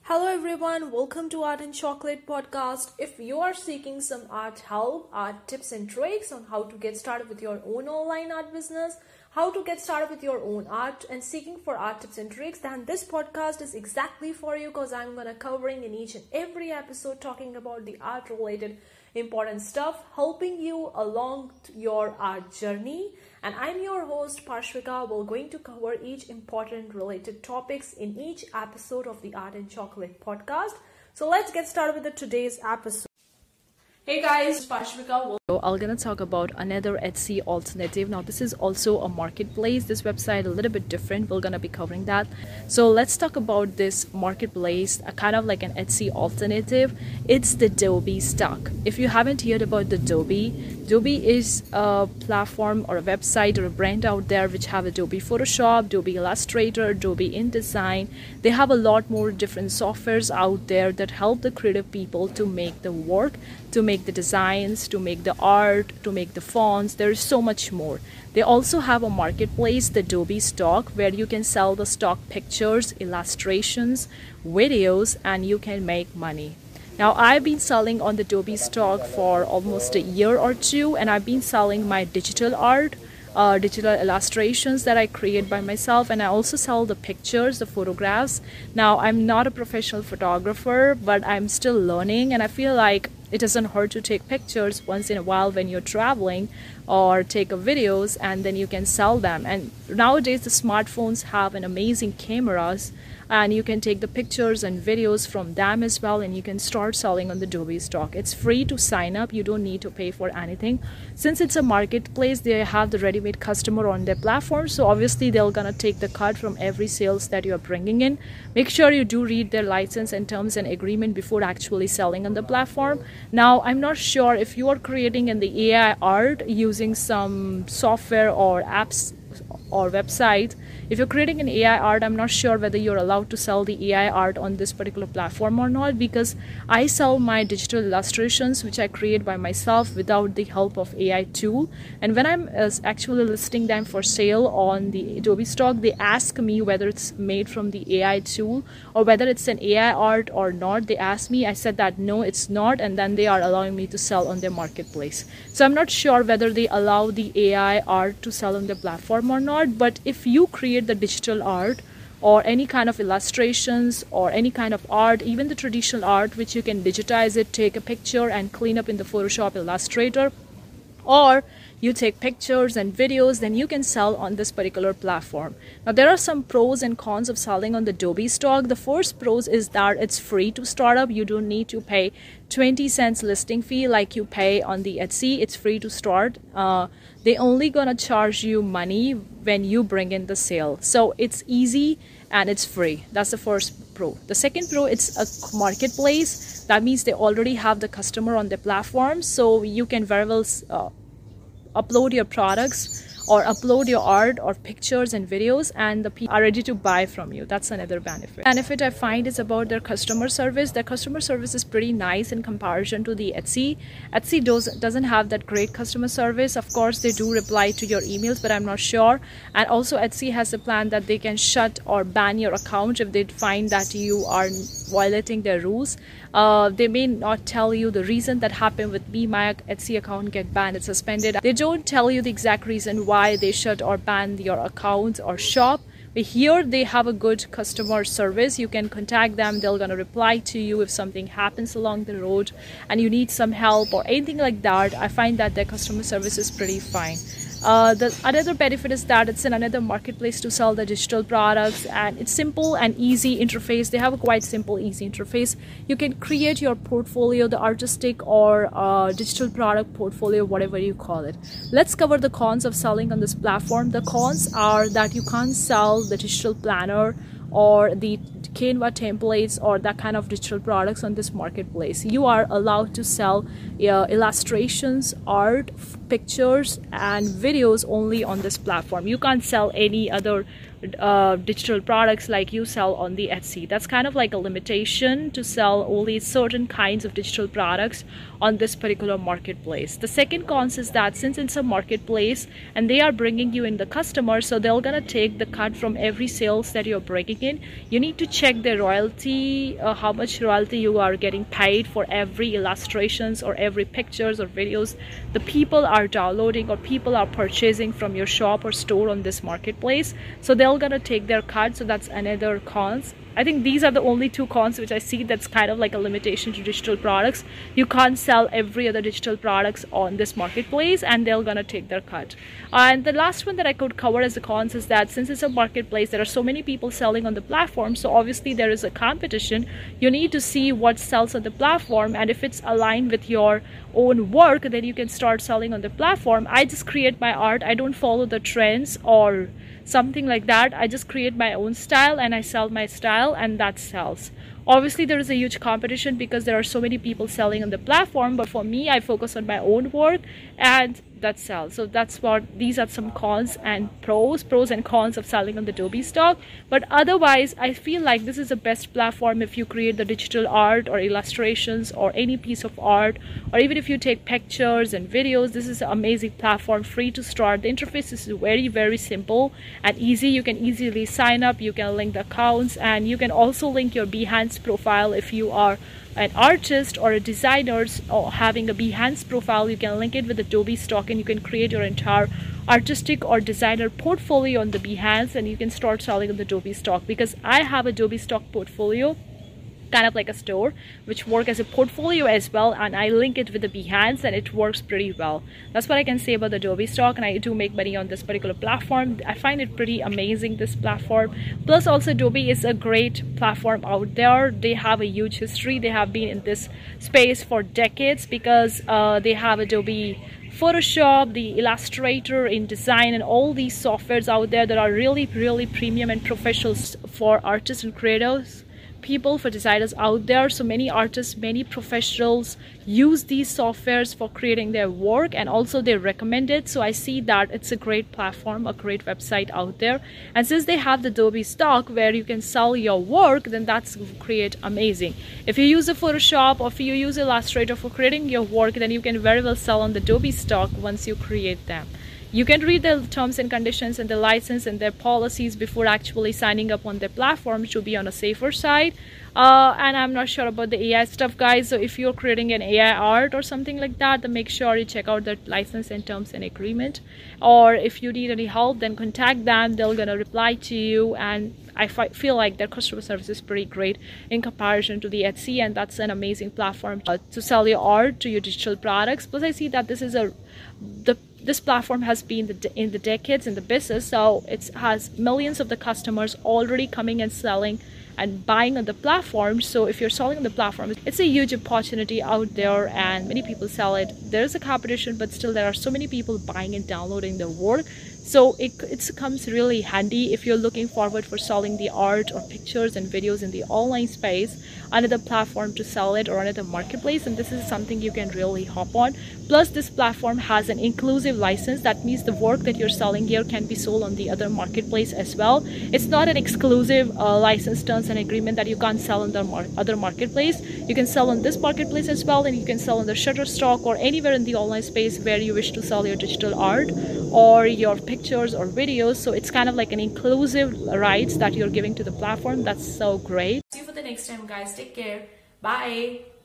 Hello everyone, welcome to Art and Chocolate podcast. If you are seeking some art help, art tips and tricks on how to get started with your own online art business, how to get started with your own art and seeking for art tips and tricks, then this podcast is exactly for you because I'm going to covering in each and every episode talking about the art related important stuff, helping you along your art journey. And I'm your host Parshvika. We're going to cover each important related topics in each episode of the Art and Chocolate podcast. So let's get started with today's episode. Hey guys, Parshvika. So I'm gonna talk about another Etsy alternative. Now this is also a marketplace. This website a little bit different. We're gonna be covering that. So let's talk about this marketplace, a kind of like an Etsy alternative. It's the Adobe Stock. If you haven't heard about the Adobe is a platform or a website or a brand out there which have Adobe Photoshop, Adobe Illustrator, Adobe InDesign. They have a lot more different softwares out there that help the creative people to make the work, to make the designs, to make the art, to make the fonts. There is so much more. They also have a marketplace, the Adobe Stock, where you can sell the stock pictures, illustrations, videos, and you can make money. Now I've been selling on the Adobe Stock for almost a year or two, and I've been selling my digital art, digital illustrations that I create by myself, and I also sell the pictures, the photographs. Now I'm not a professional photographer, but I'm still learning, and I feel like it doesn't hurt to take pictures once in a while when you're traveling, or take videos and then you can sell them. And nowadays the smartphones have an amazing cameras, and you can take the pictures and videos from them as well, and you can start selling on the Adobe Stock. It's free to sign up. You don't need to pay for anything. Since it's a marketplace, they have the ready-made customer on their platform, so obviously they're gonna take the cut from every sales that you're bringing in. Make sure you do read their license and terms and agreement before actually selling on the platform. Now I'm not sure if you are creating in the AI art using some software or apps or website. If you're creating an AI art, I'm not sure whether you're allowed to sell the AI art on this particular platform or not, because I sell my digital illustrations which I create by myself without the help of AI tool. And when I'm actually listing them for sale on the Adobe Stock, they ask me whether it's made from the AI tool or whether it's an AI art or not. They ask me, I said that no, it's not, and then they are allowing me to sell on their marketplace. So I'm not sure whether they allow the AI art to sell on the platform or not. But if you create the digital art or any kind of illustrations or any kind of art, even the traditional art which you can digitize it, take a picture and clean up in the Photoshop Illustrator, or you take pictures and videos, then you can sell on this particular platform. Now there are some pros and cons of selling on the Adobe Stock. The first pros is that it's free to start up. You don't need to pay 20 cents listing fee like you pay on the Etsy. It's free to start. They only gonna charge you money when you bring in the sale. So it's easy and it's free. That's the first pro. The second pro, it's a marketplace. That means they already have the customer on the platform, so you can very well upload your products or upload your art or pictures and videos, and the people are ready to buy from you. That's another benefit. Benefit I find is about their customer service. Their customer service is pretty nice in comparison to the Etsy. Etsy doesn't have that great customer service. Of course, they do reply to your emails, but I'm not sure. And also Etsy has a plan that they can shut or ban your account if they find that you are violating their rules. They may not tell you the reason that happened with me. My Etsy account get banned, it's suspended. They don't tell you the exact reason why they shut or ban your account or shop. But here they have a good customer service. You can contact them. They're gonna reply to you if something happens along the road and you need some help or anything like that. I find that their customer service is pretty fine. The another benefit is that it's in another marketplace to sell the digital products, and it's simple and easy interface. They have a quite simple, easy interface. You can create your portfolio, the artistic or digital product portfolio, whatever you call it. Let's cover the cons of selling on this platform. The cons are that you can't sell the digital planner or the Canva templates or that kind of digital products on this marketplace. You are allowed to sell illustrations, art, pictures and videos only on this platform. You can't sell any other digital products like you sell on the Etsy. That's kind of like a limitation to sell only certain kinds of digital products on this particular marketplace. The second cons is that since it's a marketplace and they are bringing you in the customer, so they're gonna take the cut from every sales that you're bringing in. You need to check the royalty, how much royalty you are getting paid for every illustrations or every pictures or videos the people are downloading or people are purchasing from your shop or store on this marketplace. So they're gonna take their cut. So that's another cons. I think these are the only two cons which I see that's kind of like a limitation to digital products. You can't sell every other digital products on this marketplace and they're gonna take their cut. And the last one that I could cover as the cons is that since it's a marketplace, there are so many people selling on the platform, so obviously there is a competition. You need to see what sells on the platform, and if it's aligned with your own work, then you can start selling on the platform. I just create my art. I don't follow the trends or something like that. I just create my own style and I sell my style, and that sells. Obviously there is a huge competition because there are so many people selling on the platform, but for me, I focus on my own work and that sells. So that's what, these are some cons and pros and cons of selling on the Adobe Stock. But otherwise, I feel like this is the best platform if you create the digital art or illustrations or any piece of art, or even if you take pictures and videos. This is an amazing platform, free to start. The interface is very simple and easy. You can easily sign up, you can link the accounts, and you can also link your Behance profile. If you are an artist or a designer or having a Behance profile, you can link it with Adobe Stock and you can create your entire artistic or designer portfolio on the Behance, and you can start selling on the Adobe Stock. Because I have Adobe Stock portfolio, kind of like a store, which work as a portfolio as well, and I link it with the Behance and it works pretty well. That's what I can say about the Adobe Stock, and I do make money on this particular platform. I find it pretty amazing, this platform. Plus also Adobe is a great platform out there. They have a huge history. They have been in this space for decades because they have Adobe Photoshop, the Illustrator, InDesign, and all these softwares out there that are really premium and professional for artists and creators, people, for designers out there. So many artists, many professionals use these softwares for creating their work, and also they recommend it. So I see that it's a great platform, a great website out there. And since they have the Adobe Stock where you can sell your work, then that's great, amazing. If you use a Photoshop or if you use Illustrator for creating your work, then you can very well sell on the Adobe Stock once you create them. You can read the terms and conditions and the license and their policies before actually signing up on their platform to be on a safer side. And I'm not sure about the AI stuff, guys. So if you're creating an AI art or something like that, then make sure you check out the license and terms and agreement. Or if you need any help, then contact them. They're gonna reply to you, and I feel like their customer service is pretty great in comparison to the Etsy, and that's an amazing platform to sell your art, to your digital products. Plus I see that this is this platform has been in the decades in the business, so it has millions of the customers already coming and selling and buying on the platform. So if you're selling on the platform, it's a huge opportunity out there and many people sell it. There's a competition, but still there are so many people buying and downloading the work. So it comes really handy if you're looking forward for selling the art or pictures and videos in the online space, another platform to sell it or another marketplace, and this is something you can really hop on. Plus this platform has an inclusive license. That means the work that you're selling here can be sold on the other marketplace as well. It's not an exclusive license, terms and agreement that you can't sell on the other marketplace. You can sell on this marketplace as well, and you can sell on the Shutterstock or anywhere in the online space where you wish to sell your digital art or your pictures or videos. So it's kind of like an inclusive rights that you're giving to the platform. That's so great. See you for the next time, guys. Take care. Bye.